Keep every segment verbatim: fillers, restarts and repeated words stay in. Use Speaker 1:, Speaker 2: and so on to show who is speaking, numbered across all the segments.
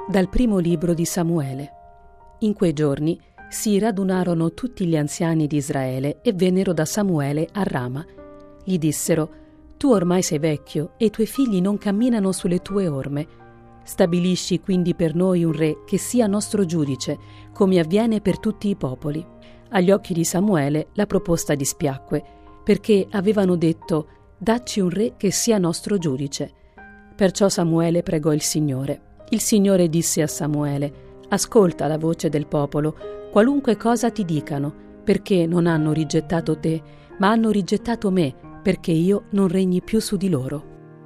Speaker 1: Dal primo libro di Samuele. In quei giorni si radunarono tutti gli anziani di Israele e vennero da Samuele a Rama. Gli dissero: «Tu ormai sei vecchio e i tuoi figli non camminano sulle tue orme. Stabilisci quindi per noi un re che sia nostro giudice, come avviene per tutti i popoli». Agli occhi di Samuele la proposta dispiacque, perché avevano detto: «Dacci un re che sia nostro giudice». Perciò Samuele pregò il Signore. Il Signore disse a Samuele: «Ascolta la voce del popolo, qualunque cosa ti dicano, perché non hanno rigettato te, ma hanno rigettato me, perché io non regni più su di loro».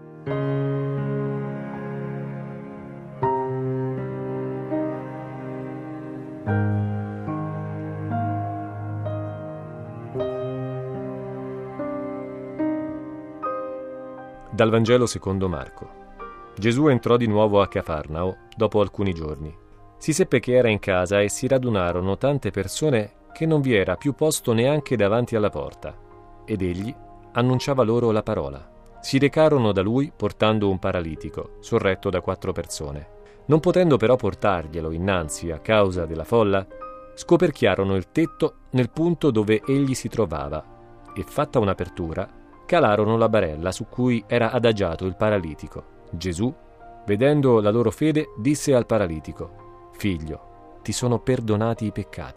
Speaker 2: Dal Vangelo secondo Marco. Gesù entrò di nuovo a Cafarnao dopo alcuni giorni. Si seppe che era in casa e si radunarono tante persone che non vi era più posto neanche davanti alla porta. Ed egli annunciava loro la parola. Si recarono da lui portando un paralitico, sorretto da quattro persone. Non potendo però portarglielo innanzi a causa della folla, scoperchiarono il tetto nel punto dove egli si trovava e, fatta un'apertura, calarono la barella su cui era adagiato il paralitico. Gesù, vedendo la loro fede, disse al paralitico: «Figlio, ti sono perdonati i peccati».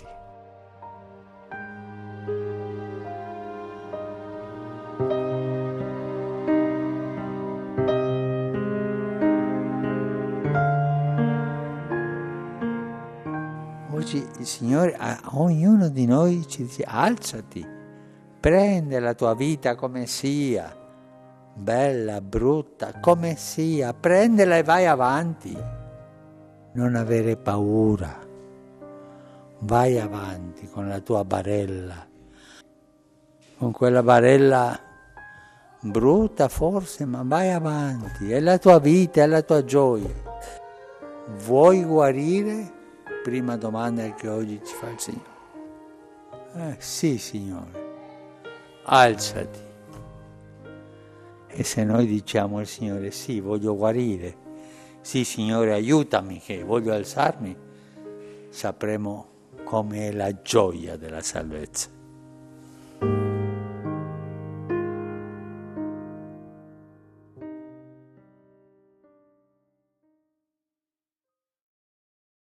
Speaker 3: Oggi il Signore a ognuno di noi ci dice: alzati, prende la tua vita come sia, bella, brutta, come sia, prendela e vai avanti. Non avere paura, vai avanti con la tua barella, con quella barella brutta forse, ma vai avanti, è la tua vita, è la tua gioia. Vuoi guarire? Prima domanda che oggi ci fa il Signore. Eh, sì, Signore, alzati. E se noi diciamo al Signore: sì, voglio guarire, sì, Signore, aiutami che voglio alzarmi, sapremo come è la gioia della salvezza.